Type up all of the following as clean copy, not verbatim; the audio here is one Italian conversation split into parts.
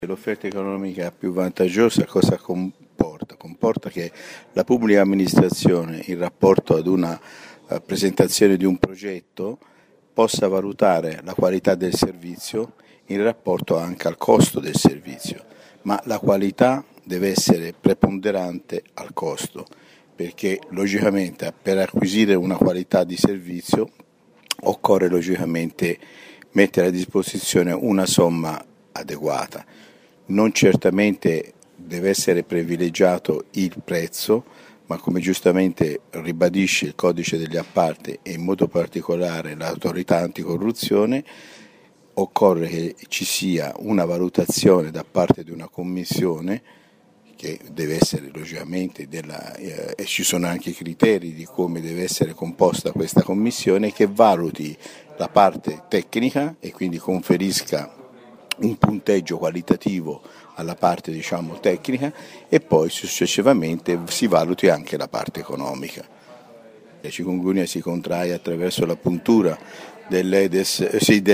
L'offerta economica più vantaggiosa cosa comporta? Comporta che la pubblica amministrazione, in rapporto ad una presentazione di un progetto, possa valutare la qualità del servizio in rapporto anche al costo del servizio, ma la qualità deve essere preponderante al costo, perché logicamente per acquisire una qualità di servizio occorre logicamente mettere a disposizione una somma adeguata. Non certamente deve essere privilegiato il prezzo, ma come giustamente ribadisce il codice degli appalti e in modo particolare l'autorità anticorruzione, occorre che ci sia una valutazione da parte di una commissione che deve essere logicamente e ci sono anche i criteri di come deve essere composta questa commissione, che valuti la parte tecnica e quindi conferisca un punteggio qualitativo alla parte tecnica e poi successivamente si valuti anche la parte economica. La chikungunya si contrae attraverso la puntura dell'Aedes,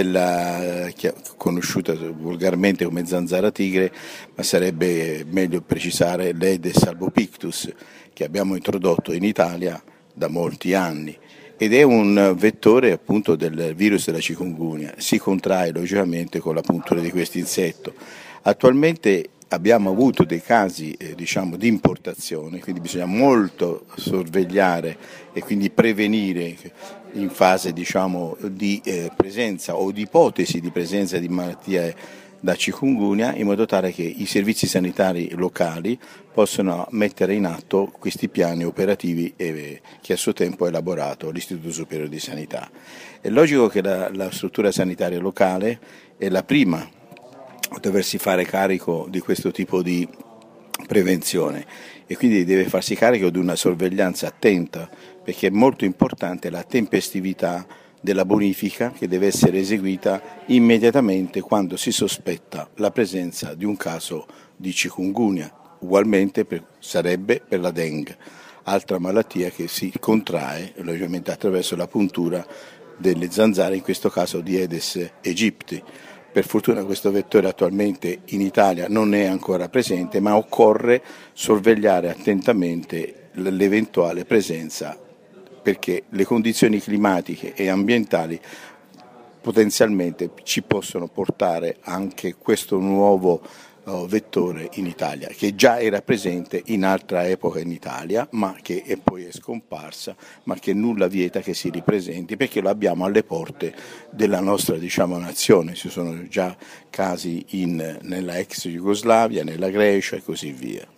conosciuta vulgarmente come zanzara tigre, ma sarebbe meglio precisare l'Aedes albopictus, che abbiamo introdotto in Italia da molti anni. Ed è un vettore appunto del virus della chikungunya, si contrae logicamente con la puntura di questo insetto. Attualmente abbiamo avuto dei casi di importazione, quindi bisogna molto sorvegliare e quindi prevenire in fase di presenza o di ipotesi di presenza di malattie da chikungunya, in modo tale che i servizi sanitari locali possano mettere in atto questi piani operativi che a suo tempo ha elaborato l'Istituto Superiore di Sanità. È logico che la struttura sanitaria locale è la prima a doversi fare carico di questo tipo di prevenzione e quindi deve farsi carico di una sorveglianza attenta, perché è molto importante la tempestività della bonifica che deve essere eseguita immediatamente quando si sospetta la presenza di un caso di chikungunya. Ugualmente sarebbe per la Dengue, altra malattia che si contrae logicamente attraverso la puntura delle zanzare, in questo caso di Aedes aegypti. Per fortuna questo vettore attualmente in Italia non è ancora presente, ma occorre sorvegliare attentamente l'eventuale presenza, perché le condizioni climatiche e ambientali potenzialmente ci possono portare anche questo nuovo vettore in Italia, che già era presente in altra epoca in Italia, ma che poi è scomparsa, ma che nulla vieta che si ripresenti, perché lo abbiamo alle porte della nostra nazione. Ci sono già casi nella ex Jugoslavia, nella Grecia e così via.